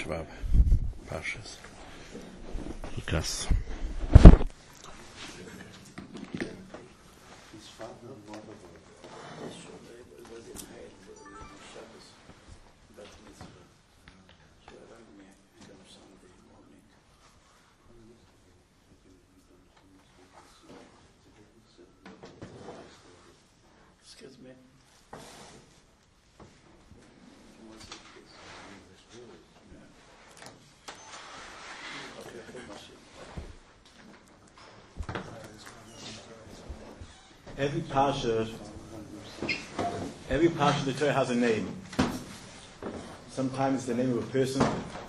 Shvav Parshas. Lukas. Excuse me. Every parsha of the Torah has a name. Sometimes it's the name of a person.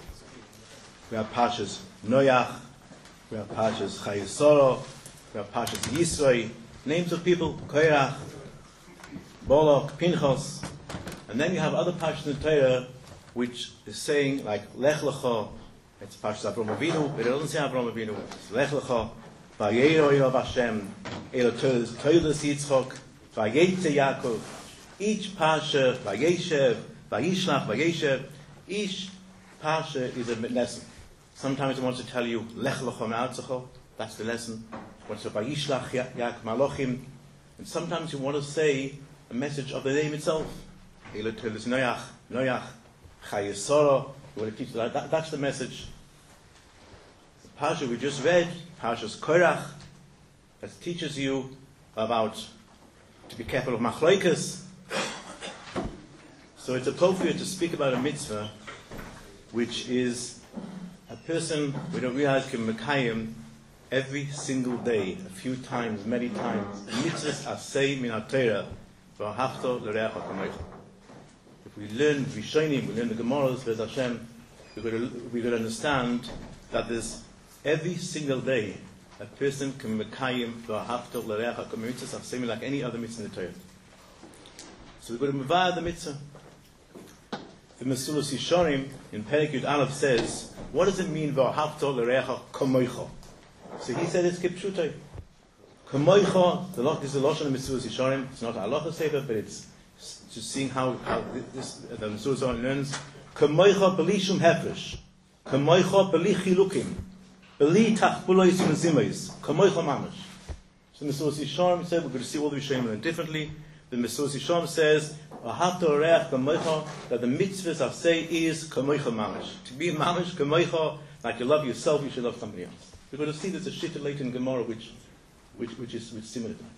We have parshas Noach, we have parshas Chayesoro, we have parshas Yisroi, names of people, Korach, Bolok, Pinchas, and then you have other parshas in the Torah which is saying like Lech Lecha, it's parshas Avraham Avinu, but it doesn't say Avraham Avinu, it's Lech Lecha, Vayero Yov Hashem, Elo Toilas Yitzchok, Vayetze Yaakov. Each parsha, Vayeshev, Vayishlach, Vayeshev, each parsha is a lesson. Sometimes it wants to tell you Lech Lecha Me'artzecho, that's the lesson. It wants to Vayishlach Yak Malochim, and sometimes you want to say a message of the name itself. Elo Toilas Noach, Chayesoro. You want to teach that. That's the message. The parsha we just read, Parshas Korach, that teaches you about to be careful of machloikas. So it's appropriate to speak about a mitzvah, which is a person we don't realize can mekayim every single day, a few times, many times. Mitzvahs asay min haTorah v'ahavto l'reacha kamocha. If we learn Rishonim, we learn the Gemaras, Bez Hashem, we're going to understand that there's every single day a person can mekayim v'ahavto l'reacha kamocha mitzvahs asay like any other mitzvah in the Torah. So we're going to mevayah the mitzvah. The Mesulas Yisharim in Perek Yud Aleph says, what does it mean v'ahavto l'reacha kamocha? So he said it's kipshutai. Kamocha, this is the Lashon of Mesulas Yisharim. It's not a halacha sefer, but it's just seeing how this the Mesulas Yisharim learns. Kamocha b'li shum hefresh. Kamocha b'li chilukim. B'li tachbulois v'zimais. Kamocha mamash. So the Mesulas Yisharim said, we're going to see all the Yisharim learn differently. The Mesulas Yisharim says, that the mitzvahs I say is kamocha mamash. To be mamash, kamocha, like you love yourself, you should love somebody else. We're going to see there's a shita later in Gemara which is similar to that.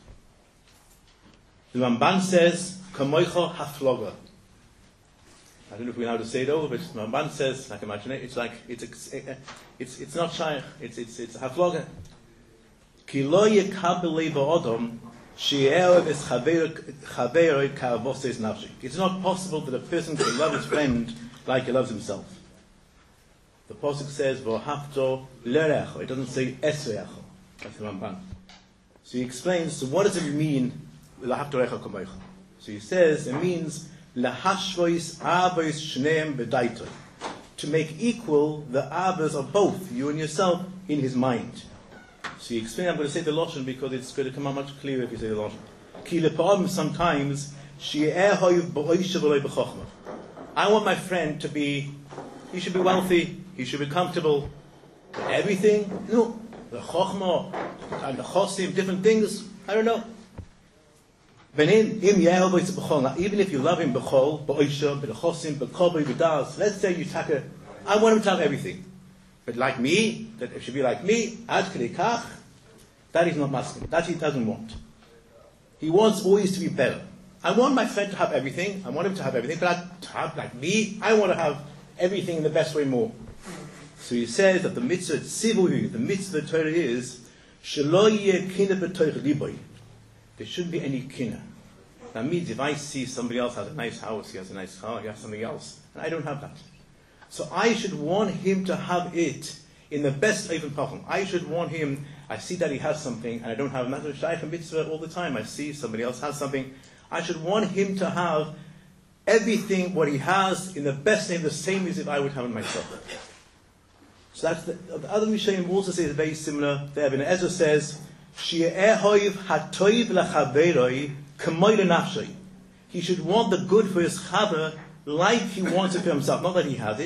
The Ramban says kamocha hafloga. I don't know if we know how to say it over, but the Ramban says, like imagine it, it's like it's not shaykh, it's hafloga. Ki lo yekabel leva adam. It's not possible that a person can love his friend like he loves himself. The Pasuk says, V'ahavto l'reacho. It doesn't say esreacho. That's the Ramban. So he explains, so what does it mean, L'ahavto reacho kamocha? So he says, it means, L'hashvois avos shneim b'daitoi. To make equal the avos of both, you and yourself, in his mind. So you explain, I'm going to say the Lashon because it's going to come out much clearer if you say the Lashon. Ki lepa'am sometimes, I want my friend to be, he should be wealthy, he should be comfortable. But everything? No. The chokhmah, and the chosim, different things, I don't know. Even if you love him, b'chol, b'oisha, b'chosim, b'kobi, b'das, let's say you take I want him to have everything. But like me, that it should be like me, ad kach, that is not masculine. That he doesn't want. He wants always to be better. I want my friend to have everything. I want him to have everything. But to have like me, I want to have everything in the best way more. So he says that the mitzvah tzivuhi, the mitzvah of the Torah is shelo yeh kinah b'toich liboy. There shouldn't be any kinah. That means if I see somebody else has a nice house, he has a nice car, he has something else, and I don't have that. So I should want him to have it in the best even possible. I should want him, I see that he has something, and I don't have it. That's a mitzvah all the time. I see somebody else has something. I should want him to have everything, what he has, in the best name, the same as if I would have it myself. So that's the other Rishonim also says very similar. There, Ibn Ezra says, Shi'ehoiv hatoiv l'chaveroi k'moy l'nafshoi. He should want the good for his chaver like he wants it for himself. Not that he has it,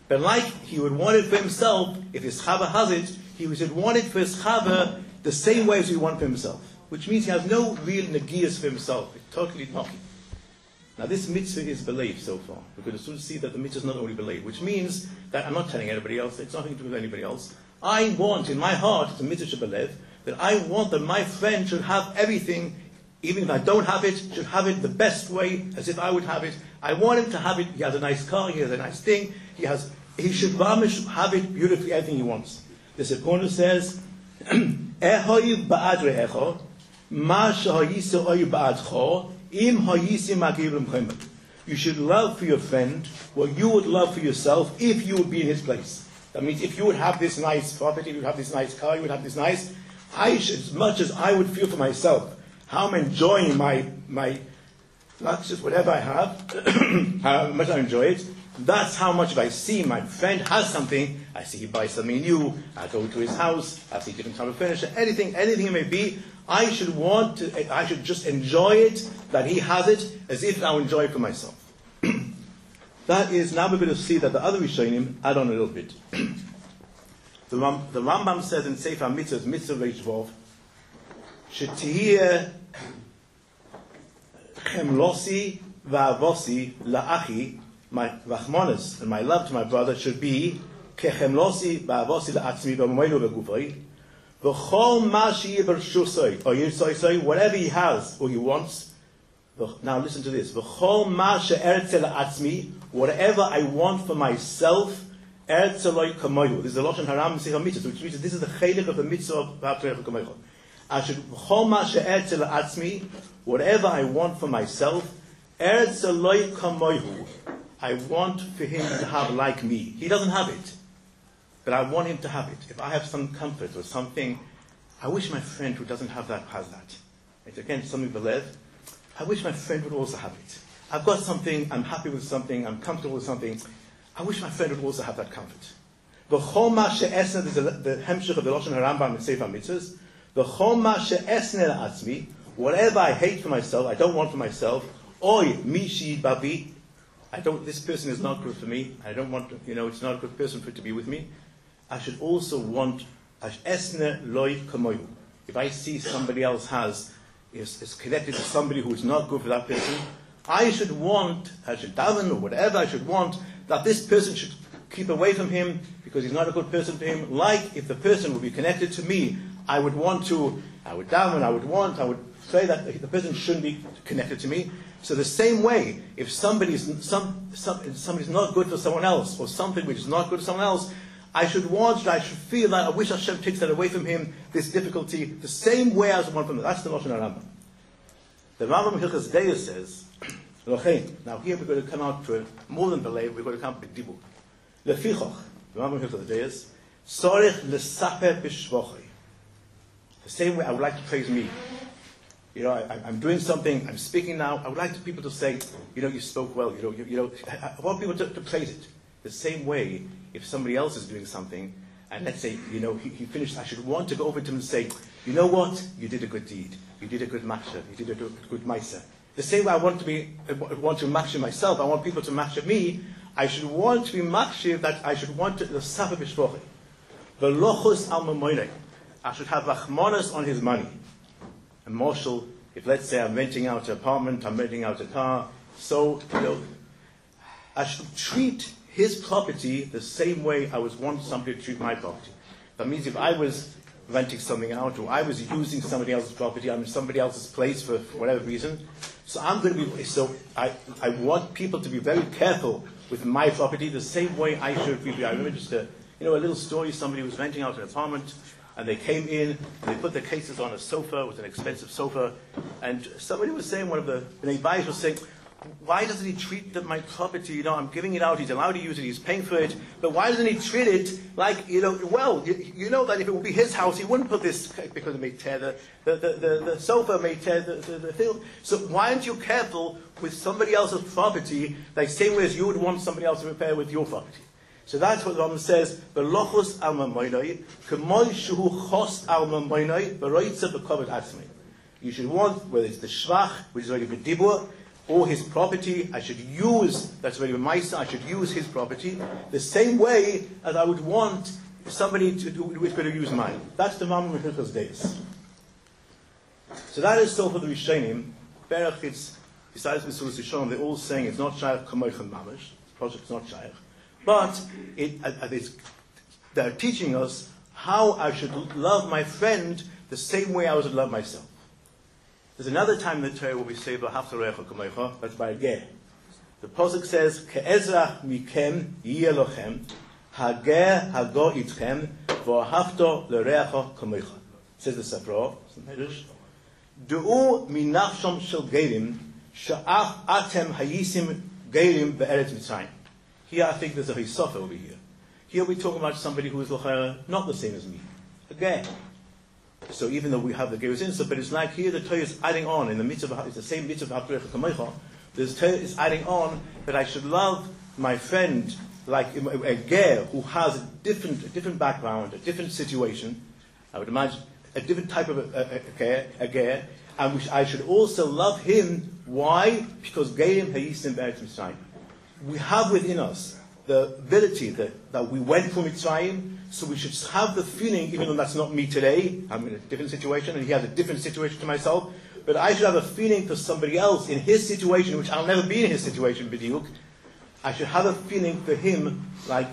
But like he would want it for himself, if his chava has it, he would want it for his chava the same way as he wants for himself. Which means he has no real negias for himself. It's totally nothing. Now this mitzvah is belief so far. We're going to soon see that the mitzvah is not only belief, which means that I'm not telling anybody else, it's nothing to do with anybody else. I want, in my heart, it's a mitzvah belief, that I want that my friend should have everything, even if I don't have it, should have it the best way, as if I would have it. I want him to have it. He has a nice car, he has a nice thing, he should have it beautifully, everything he wants. The Sephona says, Ehoyu ba'ad re'echo, ma shahayisu oyu ba'adcho, im hayisi magibim chomer. You should love for your friend what you would love for yourself if you would be in his place. That means if you would have this nice property, you would have this nice car, you would have this nice, as much as I would feel for myself, how I'm enjoying my not just whatever I have, how much I enjoy it, that's how much if I see my friend has something, I see he buys something new, I go to his house, I see different type of furniture, anything it may be, I should just enjoy it, that he has it, as if I enjoy it for myself. That is, now we're going to see that the other Rishonim add on a little bit. The Rambam says in Sefer Mitzvahs, Mitzvah Reish Vov, Shetihiyeh chemlosi va'avosi la'achi, my rachmanis and my love to my brother should be kechemlosi va'avosi la'atzmi v'moinu v'gufay v'chol ma she'yeh b'rshusay or yirsay, whatever he has or he wants. Now listen to this. V'chol ma she'eretze la'atzmi, whatever I want for myself, eretze loy kamoyu. This is the Lashon Haram Sefer Mitzvahs, which means this is the chelik of the mitzvah of V'haftarech kamoyu. I should v'chol ma she'eretze la'atzmi, whatever I want for myself, eretze loy kamoyu. I want for him to have like me. He doesn't have it, but I want him to have it. If I have some comfort or something, I wish my friend who doesn't have that has that. It's again something belev. I wish my friend would also have it. I've got something, I'm happy with something, I'm comfortable with something. I wish my friend would also have that comfort. V'chol ma she'esne, this is the hemshech of the Lashon Harambam in Sefer Mitzvahs. V'chol ma she'esne la'atzmi, whatever I hate for myself, I don't want for myself. Oy mishi babi. This person is not good for me. I don't want to, it's not a good person for it to be with me. I should also want, esne loy kamoyu. If I see somebody else is connected to somebody who is not good for that person, I should daven or whatever, I should want that this person should keep away from him because he's not a good person for him. Like if the person would be connected to me, I would daven, I would say that the person shouldn't be connected to me. So the same way, if somebody's not good for someone else, or something which is not good for someone else, I should feel that I wish Hashem takes that away from him, this difficulty, the same way as one from him. That's the Lashon Harambam. The Rambam Hilchos Deis says, now here we're going to come out to more than belief, we're going to come to Dibur. Lefichoch, the Rambam Hilchos Deis, Sorich lesaper b'shvochay. The same way I would like to praise me. I'm doing something, I'm speaking now, I would like people to say, you spoke well, I want people to praise it. The same way, if somebody else is doing something, and let's say, he finished, I should want to go over to him and say, you know what, you did a good deed, you did a good machshav, you did a good maisa. The same way I want to machshav myself, I want people to machshav me, I should want to be machshav, that I should want to, the safa b'shvochay. V'lochus al mamoinei. I should have rachmanas on his money. And Marshall, if let's say I'm renting out an apartment, I'm renting out a car, so, I should treat his property the same way I would want somebody to treat my property. That means if I was renting something out, or I was using somebody else's property, I'm in somebody else's place for whatever reason, so I want people to be very careful with my property the same way I should be. I remember just a little story, somebody was renting out an apartment, and they came in, and they put their cases on a sofa. It was an expensive sofa. And somebody was saying, one of the advisors was saying, why doesn't he treat my property, I'm giving it out, he's allowed to use it, he's paying for it, but why doesn't he treat it like, well, you know that if it would be his house, he wouldn't put this, because it may tear the sofa, may tear the thing. So why aren't you careful with somebody else's property, like same way as you would want somebody else to repair with your property? So that's what the Rambam says. V'lochus al mamoinoi, k'moy shuhu chos al mamoinoi, v'roitza b'koved atzmei. You should want, whether it's the shvach, which is already b'dibur, or his property, I should use, that's really my son, I should use his property, the same way as I would want somebody to do, who's going to use mine. That's the Mamre Hilchos Deis. So that is still for the Rishonim. Berach, it's, besides Mesulas Yisharim, they're all saying it's not Shaykh Kamoichan Mamash, the project is not Shaykh, but they're teaching us how I should love my friend the same way I would love myself. There's another time in the Torah where we say V'ahavta Re'echa Kamocha, that's by Ger. The Pasuk says, Ke'ezrach mikem yiyeh lochem, hager hago itchem, v'ahavta l're'echa kamocha. Says the Safra, it's the Medrash. Du'u minafsham shel gerim, sha'ach atem hayisim gerim be'eretz Mitzrayim. Here I think there's a Hisofa over here. Here we're talking about somebody who is not the same as me. Again. So even though we have the Gerus Insa, but it's like here the Torah is adding on, in the mitzvah, it's the same mitzvah of Haftarech HaKamocha, the Torah is adding on that I should love my friend like a ger who has a different background, a different situation, I would imagine a different type of a ger, and which I should also love him. Why? Because Gerim Hayisim Be'eretz Mitzrayim. We have within us the ability that we went from Mitzrayim, so we should have the feeling, even though that's not me today, I'm in a different situation, and he has a different situation to myself, but I should have a feeling for somebody else in his situation, which I'll never be in his situation, B'diuk. I should have a feeling for him, like,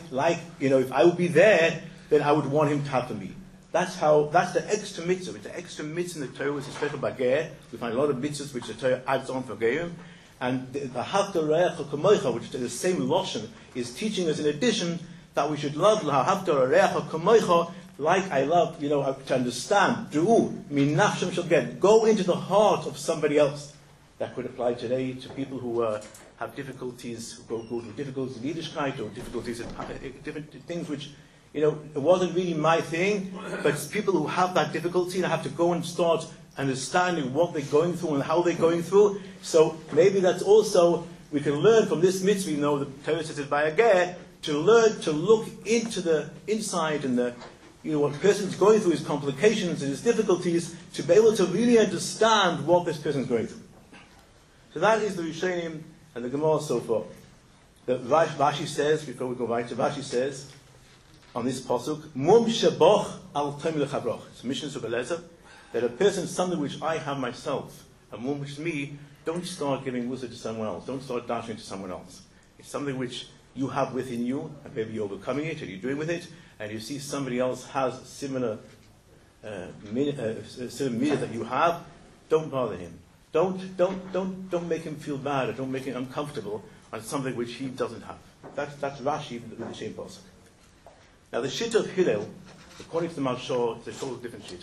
if I would be there, then I would want him to have for me. That's the extra mitzvah. It's the extra mitzvah in the Torah, which is special by Ger. We find a lot of mitzvahs which the Torah adds on for Gerim. And the Hafta Re'echa Kamocha, which is the same Lashon, is teaching us in addition that we should love Hafta Re'echa Kamocha like I love, to understand. Du'u, min nafshem shel ger. Go into the heart of somebody else. That could apply today to people who have difficulties, who go through difficulties in Yiddishkeit, or difficulties in different things which, it wasn't really my thing, but it's people who have that difficulty and have to go and start understanding what they're going through and how they're going through. So maybe that's also, we can learn from this mitzvah, the Torah says it by a ger, to learn to look into the inside and what a person's going through, his complications and his difficulties, to be able to really understand what this person's going through. So that is the Rishonim and the Gemara so far. The Rashi says, before we go right to Rashi says, on this pasuk, Mum sheboch al tomil chavroch. It's a mission of Eliezer, that a person, something which I have myself, and one which is me, don't start giving wisdom to someone else. Don't start dashing to someone else. It's something which you have within you, and maybe you're overcoming it, or you're doing with it, and you see somebody else has similar minute that you have. Don't bother him. Don't make him feel bad, or don't make him uncomfortable on something which he doesn't have. That's Rashi with the same pasuk. Now the shita of Hillel, according to the Marshal, is a totally different shita.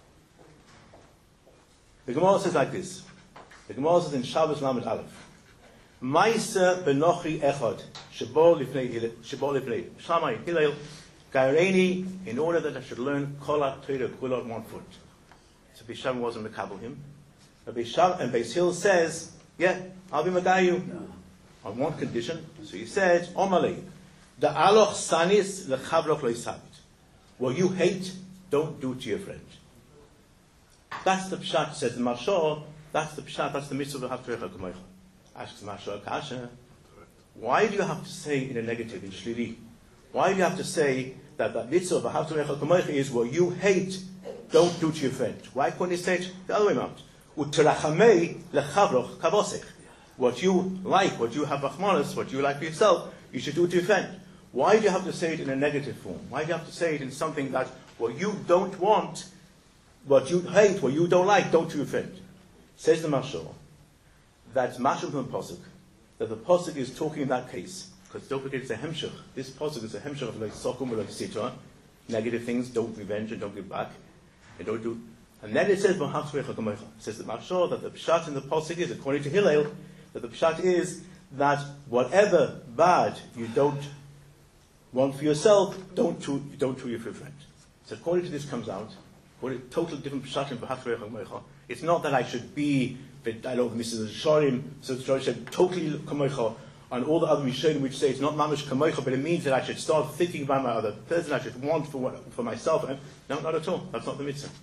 The Gemara says like this. The Gemara says in Shabbos Lamed Aleph, Ma'aser benochi echad shebo lifnei Shammai Hillel gaireni, in order that I should learn kol ha-Torah kula on 1 foot. So Beis wasn't mekabel him. And Beis Hillel says, I'll be Magayu on one condition. So he said, Omalei, the aloch sanis lechavroch loisabit. What you hate, don't do to your friend. That's the pshat, says the Marshal. That's the pshat, that's the mitzvah of Haftarech HaKamocha. Asks the Marshal Kasha, why do you have to say in a negative, in shlili? Why do you have to say that the mitzvah of Haftarech HaKamocha is what you hate, don't do to your friend? Why couldn't he say it the other way around? U'terachamei lechavroch kavosech. What you like, what you have achmanas, what you like for yourself, you should do it to your friend. Why do you have to say it in a negative form? Why do you have to say it in something that what you don't want, what you hate, what you don't like, don't to your friend? Says the Marshal, that's Mashal from the Pasuk, that the Pasuk is talking in that case, because don't forget it's a hemshach. This Pasuk is a hemshach of like sokum or like sitra, negative things, don't revenge and don't give back, and don't do. And then it says, it says the Marshal that the pshat in the Pasuk is, according to Hillel, that the pshat is that whatever bad you don't want for yourself, don't to your friend. So according to this comes out, according to totally different pshat in Haftarech HaKamocha, it's not that I should be, I love Mrs. Shorim, so Shorim said totally Kamocha, on all the other Rishonim which say it's not mamish Kamocha, but it means that I should start thinking about my other person, I should want for myself. No, not at all. That's not the mitzvah.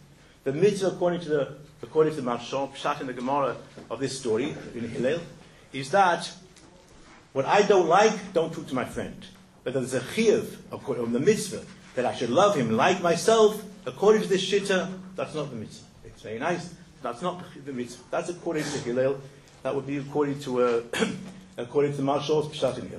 The mitzvah, according to the Marshal, Pshat in the Gemara of this story in Hillel, is that what I don't like, don't do to my friend. But there's a chiyuv of the mitzvah that I should love him like myself. According to this shitta, that's not the mitzvah. It's very nice. That's not the mitzvah. That's according to Hillel. That would be according to the Marshal's Pshat in Hillel.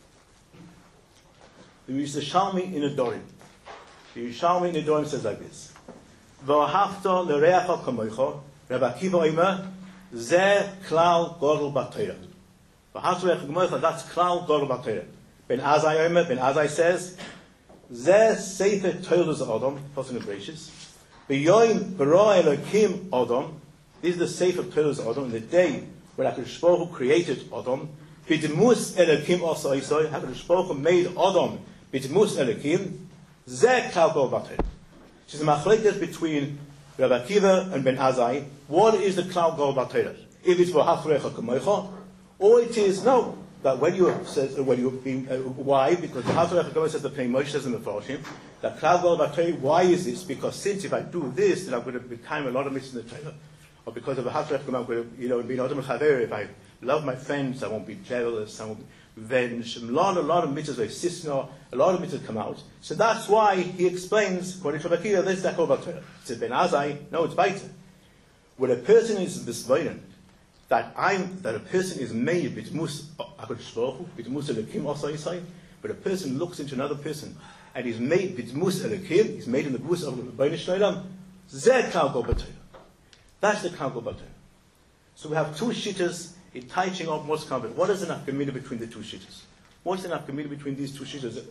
The Yerushalmi in Adorim. The Yerushalmi in Adorim says like this: V'ahafta l'reacha kamoicha, Rabbi Akiva Omer, ze klal gadol b'Torah. V'ahafta l'reacha kamoicha, that's klal gadol b'Torah. Ben Azai Omer, Ben Azai says, ze sefer Torah Adam, passing the gracious. B'yoyim bara Elokim Adam, this is the sefer Torah Adam, in the day when HaKadosh Baruch Hu created Adam. B'demus Elokim also Isai, HaKadosh Baruch Hu made Adam b'demus Elokim, ze klal gadol b'Torah. She's a machlekes between Rabbi Akiva and Ben Azai. What is the klal gadol b'Torah? If it's for hafrecha kamoicha, or it is no. That when you why? Because the hafrecha kamoicha says the Pnei Moshe says in the Farshim that klal gadol b'Torah. Why is this? Because since if I do this, then I'm going to become a lot of mitzvahs in the Torah. Or because of the hafrecha kamoicha, I'm going to be adam chaver. If I love my friends, I won't be jealous. I won't be revenge. A lot of mitzvahs, like sisna, a lot of mitzvahs come out. So that's why he explains, according to Rabbi Akiva, this is Klal Torah. It says Ben Azai, no, it's better. When a person is misvayin, that a person is made b'dmus HaKadosh Baruch Hu, b'dmus Elokim also Yisai, but a person looks into another person and he's made b'dmus Elokim, he's made in the b'dmus of the B'nai Shloim, zeh Klal Torah. That's the Klal Torah. So we have two shittas in teaching of what's covered. What is the nafkamina between the two shittas? What's the nafkamina between these two shittas?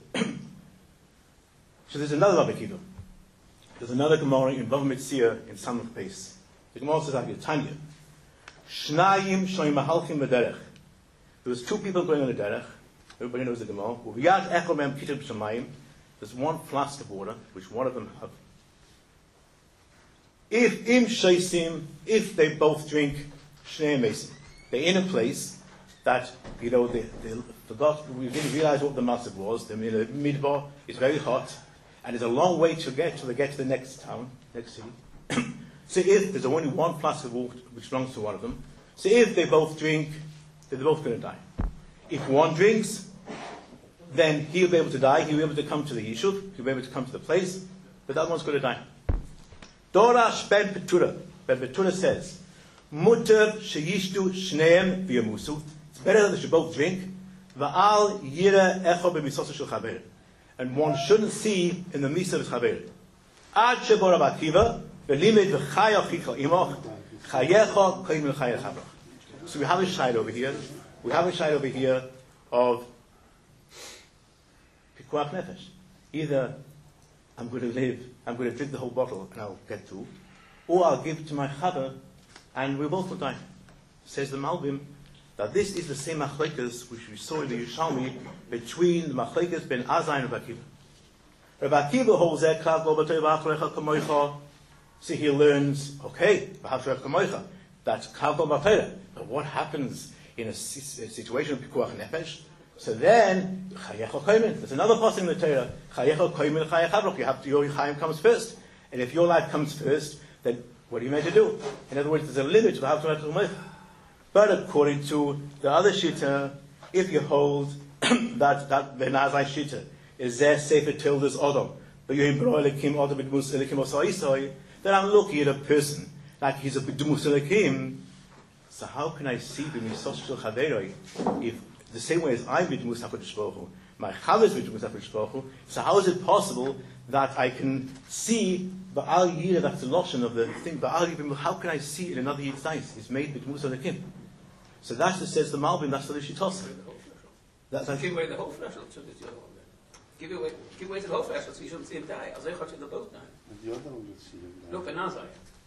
So there's another Rabbi Akiva. There's another Gemara in Bava Metzia in Samach Beis. The Gemara says like Tanya. Shnayim shoyim mahalchim b'derech. There was two people going on the derech. Everybody knows the Gemara. Uviyad echol mem kitab b'shamayim. There's one flask of water, which one of them have. If they both drink shnei mesim, they're in a place that, they forgot, we didn't realize what the matzah was. They're in a midbar, it's very hot, and it's a long way to get till they get to the next town, next city. So if there's only one flask of water which belongs to one of them, so if they both drink, then they're both going to die. If one drinks, then he'll be able to die, he'll be able to come to the yishuv, he'll be able to come to the place, but that one's going to die. Dorash ben Petura. Ben Petura says, Mutter sheyishtu shneim v'yamusu. It's better that they should both drink. Va'al yira echo b'misosa shel chaver. And one shouldn't see in the misa of his chaver. Ad shebo Rabbi Akiva v'limed v'chayach chichal imoch chayecha koim l'chayach chavrach. So we have a shayla over here. We have a shayla over here of pikuach nefesh. Either I'm going to drink the whole bottle and I'll get through, or I'll give it to my chaver and we both will die. Says the Malbim that this is the same machlekes which we saw in the Yerushalmi between the machlekes ben Azai and Rabbi Akiva. Rabbi Akiva holds that klal gadol b'Torah kamoicha. So he learns, okay, that's klal gadol b'Torah. But what happens in a situation of pikuach nefesh? So then, there's another passage in the Torah. You have to, your chayim comes first. And if your life comes first, then what are you meant to do? In other words, there's a limit to how to make. But according to the other shita, if you hold that Ben Azai shita is there sefer tildes Adam, but you embroil Elokim Adam b'dmus Elokim osai, then I'm looking at a person like he's a b'dmus Elokim. So how can I see b'misos shel chaveroi if the same way as I'm b'dmus HaKadosh Baruch Hu, my chaver is b'dmus HaKadosh Baruch Hu? So how is it possible that I can see Ba'al Yira, that's the lotion of the thing, Ba'al Yira, how can I see in another Yid's eyes? It's made b'dmus Elokim. So that's what says the Malbim, that's the Shittosa. Give away the whole flesh, give away the whole flesh, so you shouldn't see him die. As I got in the boat now. The other one would see him die. Look at Nazai.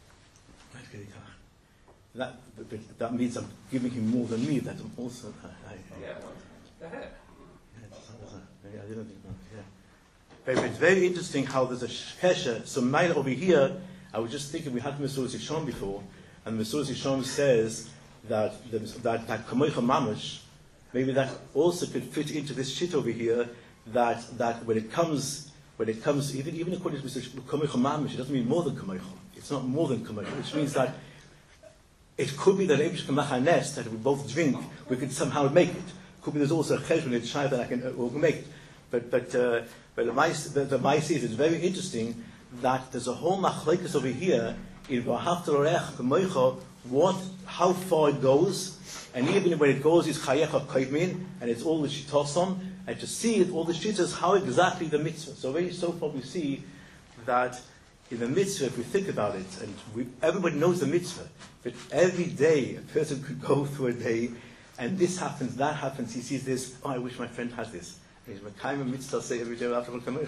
That means I'm giving him more than me. That I'm also. The hair. I didn't think that. But it's very interesting how there's a kesher. So mine over here, I was just thinking we had Mesuras Yishon before, and Mesuras Yishon says that kamoicha mamash, maybe that also could fit into this shit over here. That when it comes even according to Mr. kamoicha mamash, it doesn't mean more than kamoicha. It's not more than Kamoicha, which means that it could be that Eibush Kamachanes, that if we both drink, we could somehow make it. Could be there's also a cheshbon in Shai that I can make it. But the Maisi is very interesting that there's a whole machlekes over here in V'ahavta l'oreach kamoicha, how far it goes, and even when it goes is chayecha kaivmin, and it's all the shitosom, and to see it, all the shittas, how exactly the mitzvah. So far we see that in the mitzvah, if we think about it, and everybody knows the mitzvah, but every day a person could go through a day, and this happens, that happens, he sees this, I wish my friend has this. And he's mekayim a mitzvah, say every day after kamoicha.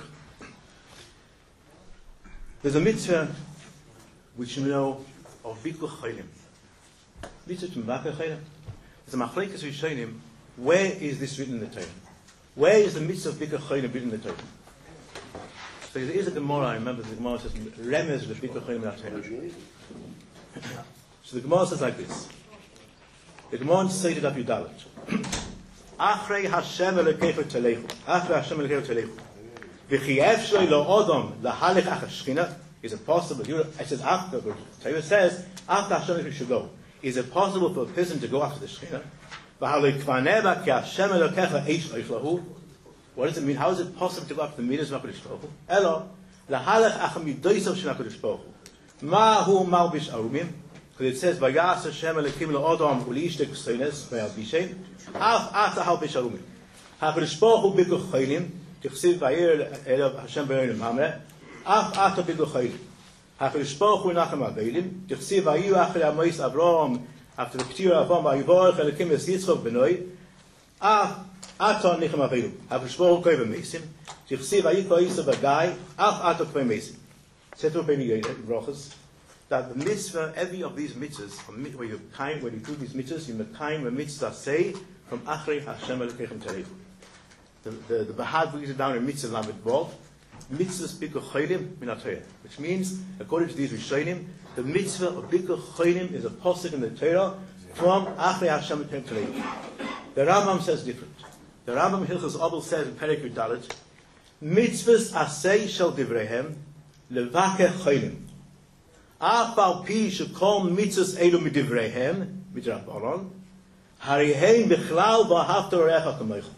There's a mitzvah which you know of Bikkur Chaylim. Mitzvah to Bikkur Chaylim. There's a machlekes rishonim. Where is this written in the Torah? Where is the mitzvah of Bikkur Chaylim written in the Torah? So there is a Gemara, I remember the Gemara says, Remez Bikkur Chaylim in the Torah. So the Gemara says like this. The Gemara stated up Yudalit. Achrei Hashem Elokeinu Telechu. Achrei Hashem Elokeinu Telechu. V'chi efshoi lo odom lahalech achar shchina. Is it possible? It says after. Torah says after Hashem Elokeinu should go. Is it possible for a person to go after the shchina? V'halei kvaneva ki Hashem Elokecha eish oishlahu. What does it mean? How is it possible to go after the midas of HaKadosh Baruch Hu? Elo lahalech achar midosav shel HaKadosh Baruch Hu. Mahu malbish arumim. Because it says vayas Hashem Elokeinu lo odom uliishtek soines ve'albishem. Af ata halbish arumim. HaKadosh Baruch Hu bikkur chaylim. Tichsiv vayir elav Hashem b'yonim hamre. Af ata bikkur chaylim. HaKadosh Baruch Hu nachem aveilim. Tichsiv vayu achar amois Avraham after the Ketira Avraham vayivorech Elokim es Yitzchok b'noi. Af ata nichem aveilim. HaKadosh Baruch Hu koyve mesim. Tichsiv vayikva Yisrael v'gai. Af ata koyve mesim. Setu b'nei brochas. That the mitzvah, every of these mitzvahs, where you do these mitzvahs, you mekayim a mitzvah say from Achrei Hashem Elokeichem Telechu. The Bahad brings it down in mitzvah lamed vav, mitzvahs Bikkur Chaylim min HaTorah, which means, according to these Rishonim, the mitzvah of Bikkur Chaylim is a posuk in the Torah from Achrei Hashem Elokeichem Telechu. The Rambam says different. The Rambam Hilchos Abel says in Perek Yud Dalet, mitzvahs asay shel divreihem levaker chaylim. Afal pi shekol mitzvahs elu midivreihem midrabanan harihein bichlal v'ahavta l'orecha kamoicha.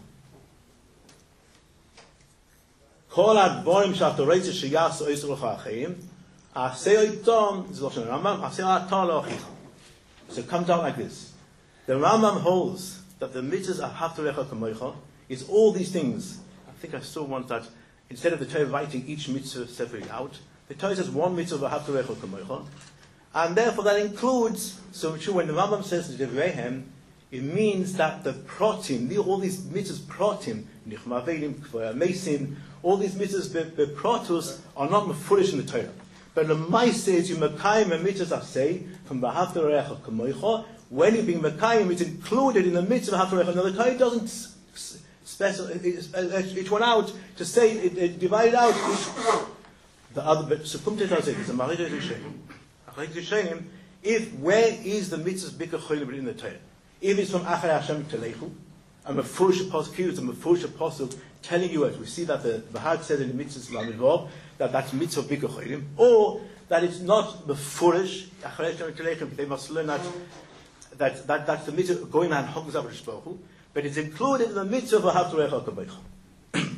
Kol advarim sh'atoreitz sheyasu oisel l'cha'achayim asay oitom zloshon Rambam asay atar l'ochicha. So it comes out like this. The Rambam holds that the mitzvahs of ahavta l'orecha kamoicha is all these things. I think I saw once that instead of the Torah writing each mitzvah separately out, the Torah says one mitzvah of ahavta l'orecha kamoicha, and therefore that includes. So true when the Rambam says Devreihem, it means that the protim, all these mitzvahs protim, nichem avelim, k'vay mesim, all these mitzvahs be protus are not mefurish in the Torah. But the Ma'aseh says you mekayim a mitzvah say from ahavta l'orecha kamoicha. When you're being mekayim, it's included in the mitzvah of ahavta l'orecha. Now the Torah doesn't specify each one out to say it divided out. The other, but Sukumte tells it, it's a Marikah Rishonim. If where is the mitzvah Bikkur Chaylim in the Torah? If it's from Achrei Hashem Telechu, I'm a foolish apostle telling you, as we see that the Bahad says in the mitzvah Lamed Vav, that that's mitzvah Bikkur Chaylim, or that it's not the foolish Achrei Hashem Telechu. They must learn that's the mitzvah going on Hog's Avrish Baruch Hu, but it's included in the mitzvah of Ahavta l'orecha kamoicha.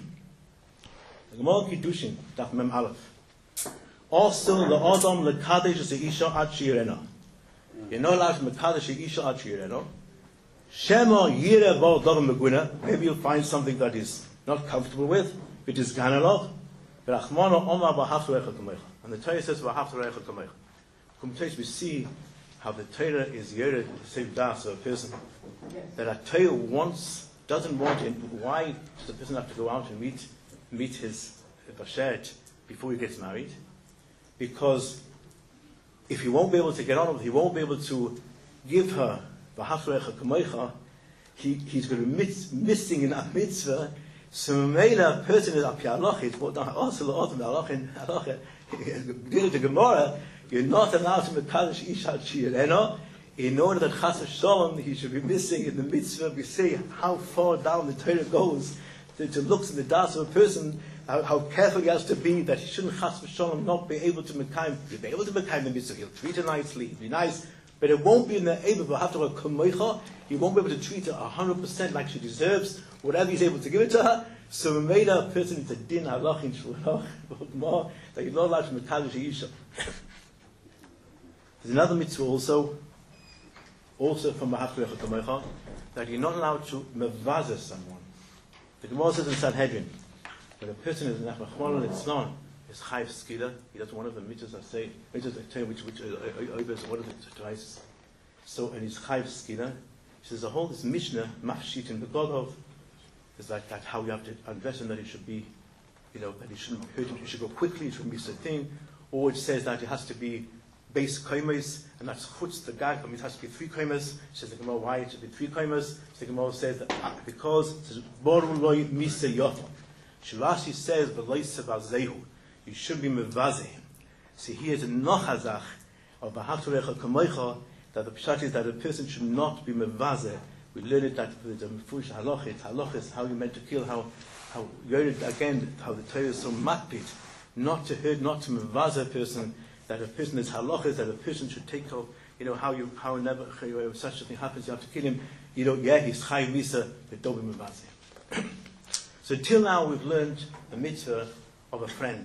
The Gemara Kiddushin, Daf Mem Aleph. Also, the Adam lekadesh seisha ad shirena. You're not allowed to mekadesh seisha ad shirena. Shema yire vo davam meguna. Maybe you'll find something that is not comfortable with, which is ganalov. But achmano omar v'ahavta l'orecha kamoicha. And the Torah says v'ahavta l'orecha kamoicha. Commentators, we see how the Torah is yered to save das of a person. That a Torah doesn't want. Why does the person have to go out and meet his bashert before he gets married? Because if he won't be able to get on with it, he won't be able to give her v'ahavta l'orecha kamoicha, he's going to be missing in that mitzvah. So Mamela, a person is api halach, it's brought down also the halacha, the Gemara, you're not allowed to mekadesh isha shirena, in order that chas v'shalom he should be missing in the mitzvah. We say how far down the Torah goes to look in the das of a person how careful he has to be that he shouldn't chas v'shalom not be able to mekayim. He'll be able to mekayim the mitzvah. He'll treat her nicely. He'll be nice, but it won't be in the able. He'll have to have a kamoicha. He won't be able to treat her 100% like she deserves. Whatever he's able to give it to her. So we made a person into din halachin shulchan that you're not allowed to mekadosh yisha. There's another mitzvah also from Mahaftrecha Kamoicha, that you're not allowed to mevazeh someone. The Gemara says in Sanhedrin, when a person is nachmachmal and it's not, is chayv skila. He does one of the mitzvahs I tell you which what is it twice. So and he's chayv skila. He says the whole this Mishnah mafshit in the Godov is like that how you have to address him, that he should be, that he shouldn't hurt him, he should go quickly, it shouldn't be so thin. Or it says that it has to be base kaimas, and that's chutz the gag. I mean, it has to be 3 kaimas. Says the Gemara, why it should be 3 kaimas? The Gemara says that because it says boru loy misa yofa. Shirashi says v'loy sevazehu. You should be mevazeh him. See, here is a nochazach of Mahaftrecha Kamoicha that the pshat is that a person should not be mevazeh. We learn it that with the Mefush halach is how you meant to kill. How again how the Torah is so makpid not to hurt, not to mevazeh a person. That a person is halachas, that a person should take off, how never if such a thing happens, you have to kill him. He's chayv misa, but don't be mevazeh. So till now we've learned the mitzvah of a friend.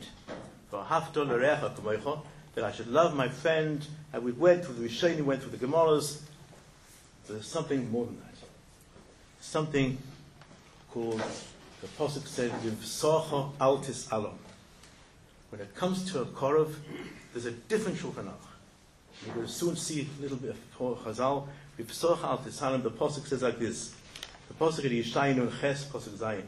That I should love my friend, and we went through the Rishonim, went through the Gemaras. There's something more than that. Something called, the Pasuk said, V'socha altis alon. When it comes to a korov, there's a different Shulchan Aruch. You're going to soon see a little bit of Chazal. V'socha altis alon, the Pasuk says like this. The Pasuk in Yeshayim and Ches, Pasuk Zayin.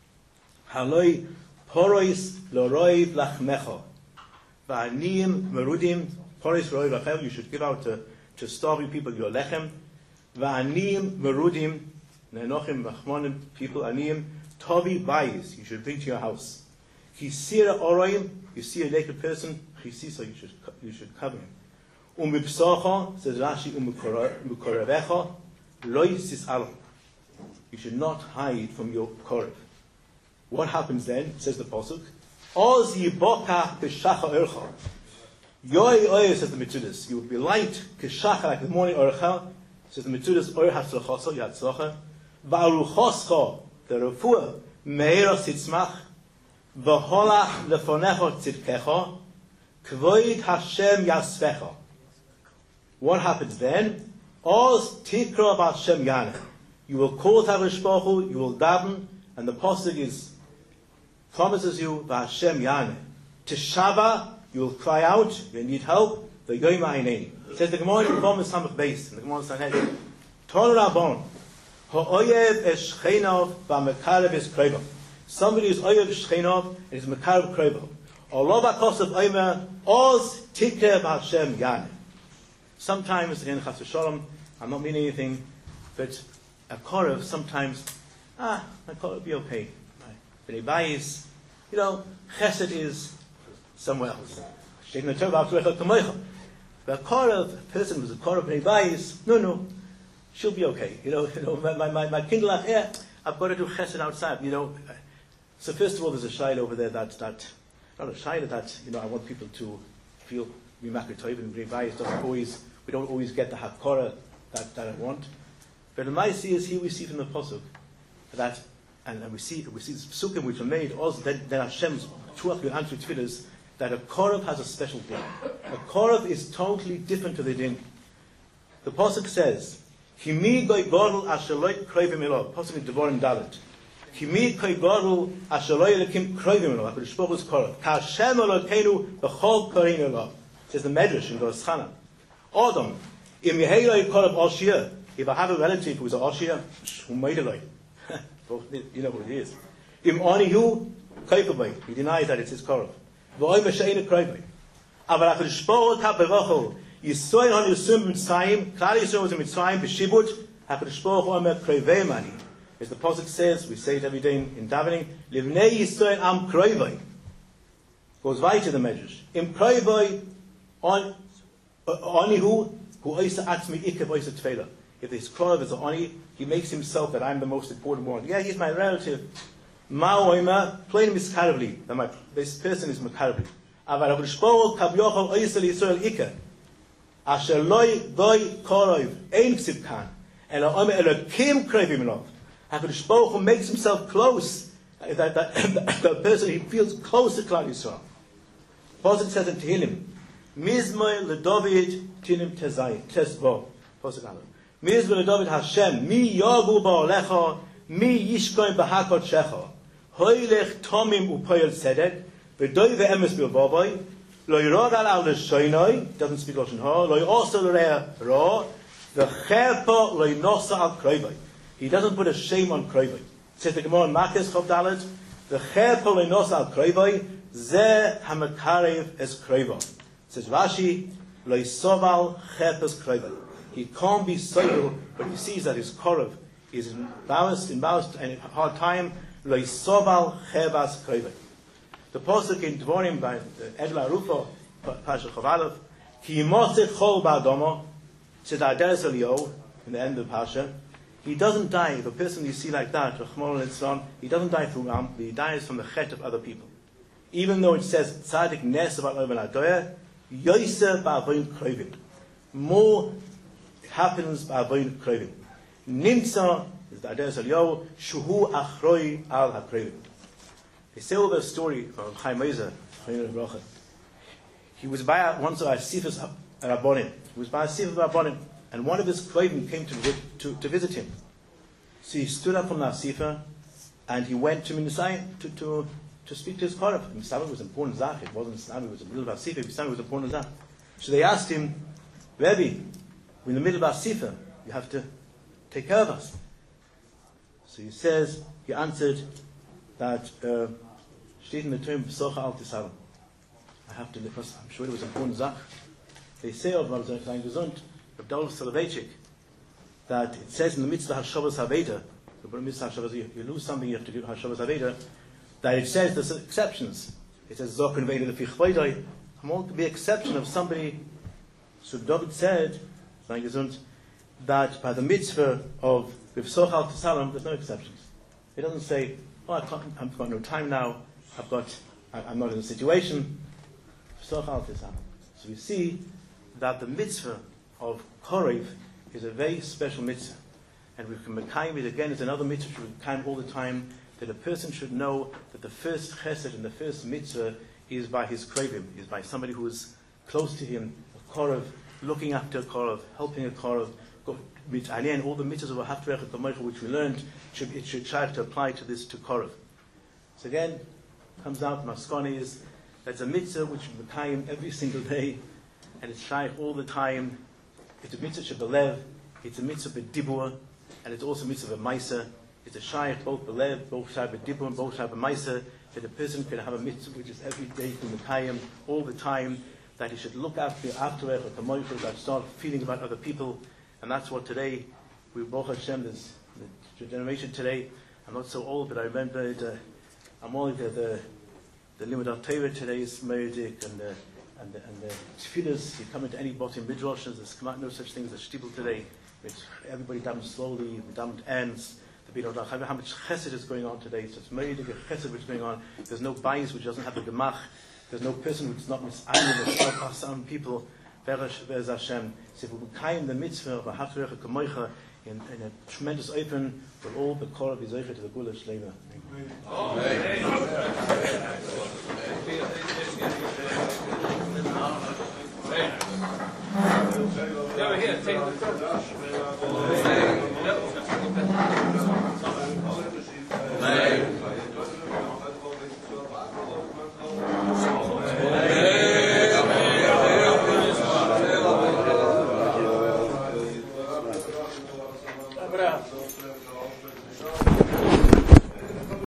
Haloi porois loroiv lachmecha. Va'aniyim merudim, porois loroiv lachem, you should give out to starving people your lechem. Va'aniyim merudim, ne'enochim machmonim, people aniyim, tovi bayis, you should bring to your house. Kisira oroim, you see a naked person, chisisa, you should cover him. Umipsocha, says Rashi, umukorevecha, loy sis alon. You should not hide from your korev. What happens then? Says the Pasuk. Oz yiboka kishacha ercha. Yoi oyer, says the Metzudas. You will be light kishacha, like the morning orcha. Says the Metzudas, oyer hatzlachosa, yatzlacha. Va'aruchoscha, the refuah, meira sitzmach. V'holach lefonecha tzidkecha. Kvoid Hashem yasvecha. What happens then? Oz tikra b'Hashem yaneh. You will call Tavish Baruch Hu, you will daven, and the Pasuk promises you V'Hashem yaneh. Teshava, you will cry out, you need help. V'yoyma einei. Says the Gemara in Bom Samach Beis, in the Gemara Sanhedrin. Ton Rabon, ha'oyev es shcheinav v'amekarev es krevav. Somebody is oyev shcheinav and is mekarev krevav. Allah b'kosav omer oz tikra b'Hashem yaneh. Sometimes, again, Chas v'Shalom, I'm not meaning anything, but a korev sometimes, my korev will be okay. But a bayis, chesed is somewhere else. But a korev, a person who's a korev in a bayis, no, she'll be okay. My kindle here, I've got to do chesed outside. So first of all, there's a shayla over there not a shayla that I want people to feel mimakri toiv and bnei bayis we don't always get the hakora that I want. But the Maisi is here we see from the Pasuk that, and we see the psukim which are made, also that Hashem's Tuach will answer tefillas, that a korov has a special din. A korov is totally different to the din. The Pasuk says, Kimi goy godel ashaloi kroivim elo. Pasuk in Devarim Dalet. Kimi goy godel ashaloi lekim kroivim elo. HaKadosh Baruch Hu is korov. Ka'Hashem Elokeinu b'chol korin elo. Says the Medrash in Rosh Chana. Adam, if I have a relative who's an Oshia, who made it like, you know what it is. He denies that it's his korov. Yisrael on Yisum Mitzrayim, Klal Yisrael was in Mitzrayim, B'Shibut, HaKadosh Baruch Hu Omer Krevei Mani. As the Pasuk says, we say it every day in davening, Livnei Yisrael Am Krevei. Goes right to the Medrash. Im Krevei on Anihu, who oisa atzmi ikev oisa tefela. If his korov is an ani, he makes himself that I'm the most important one. Yeah, he's my relative. Ma'oima, plain miskarabli, that this person is makarabli. Avar Avishpol Kabyochol Oisel Yisrael Ika. Asher loy doi korov ein ksivkan. And Elokim krevim minov. HaKadosh Baruch Hu makes himself close. That person, he feels close to Klal Yisrael. Pasuk says in Tehillim, Mizmor LeDavid Tinim Tezvo. Pasuk Aleph. Mizmor LeDavid Hashem, Mi Yagu Ba'alecha, Mi Yishkoim B'Hakot Shecha. Hoylech Tomim Upoyel Tzedek, V'doi Ve'emes Bilbaboi, Lo Yirod Al L'Shoinoi, doesn't speak Lashon Hara, Lo Yosel L'Reah Ra, V'Cherpa Lo Yinosa Al Kroivoi. He doesn't put a shame on Kroivoi. Says the Gemara in Makis Chav Dalet, V'Cherpa Lo Yinosa Al Kroivoi, Zeh HaMakarev Es Kroivoi. Says Rashi, Lo Yisoval Cherpas Kroivoi. He can't be soil, but he sees that his korav is embarrassed and in a hard time. Lo Yisoval Cherpas Kroivoi. The pasuk in Dvorim by Egla Rufa, Pasha Chavalov, Ki Yimosech Chol Ba'adama, says Aderes Eliyahu, in the end of Pasha, he doesn't die. The person you see like that, Rachmon Litzlan, he doesn't die through Ram, he dies from the chet of other people. Even though it says Tzadik Nes about Oven Adoya, Yoser Ba'avoin Krovim. More happens Ba'avoin Krovim. Nimtza is the Aderes Eliyahu, Shuhu Achroi Al HaKrovim. They say all the story of Chaim Ozer. He was by once a Sifas Rabbonim. He was by a Sifas Rabbonim, and one of his krovim came to visit him. So he stood up from the Sifa, and he went to Minisai to speak to his korav. Misami was important zach. It wasn't Misami. It was in the middle of Sifa. Misami was important zach. So they asked him, Rebbe, we're in the middle of Sifa. You have to take care of us. So he answered that steht in the term Besocha Al Tisalam. I have to, because I'm sure it was important Zach. They say of Rabbi Zayin Gesund, Rabbi Soloveitchik, that it says in the mitzvah Hashavas Haveda, you lose something, you have to do Hashavas Haveda, that it says there's exceptions. It says Zokun Veda Lefi Chvoidai. Hamol could be exception of somebody. So David said, Zayin Gesund, that by the mitzvah of Besocha Al Tisalam, there's no exceptions. It doesn't say, I've got no time now. I'm not in a situation. So we see that the mitzvah of Korev is a very special mitzvah. And we can Mekayim it again as another mitzvah we Mekayim all the time, that a person should know that the first chesed and the first mitzvah is by his Korevim, is by somebody who is close to him, a Korev, looking after a Korev, helping a Korev. And all the mitzvahs of Haftarech which we learned, it should try to apply to this, to Korev. So again, comes out, Maskoni is, that's a mitzvah which we Mekayim every single day, and it's shaykh all the time. It's a mitzvah Shebelev, it's a mitzvah B'dibur, and it's also a mitzvah B'maisa. It's a shaykh both B'lev, both shaykh B'dibur, and both shaykh B'maisa, that a person can have a mitzvah which is every day from Mekayim, all the time, that he should look after or Kamoichel, that start feeling about other people, and that's what today, we Baruch Hashem, this the generation today, I'm not so old, but I remember it, I'm only the Limud Torah today is Meredik, and the tefillahs. You come into any bottom midrashes, there's come out no such thing as a shtibel today, which everybody dammens slowly, the dammit ends. How much chesed is going on today? So it's Meredik, a chesed which is going on. There's no bayis which doesn't have the gemach. There's no person which is not misayim. There's no some people. Ve'ez Hashem. So if we kaim the mitzvah of a haftarech kamoicha in a tremendous open, will all the korah be zoicha to the gula shlema. Over here, take the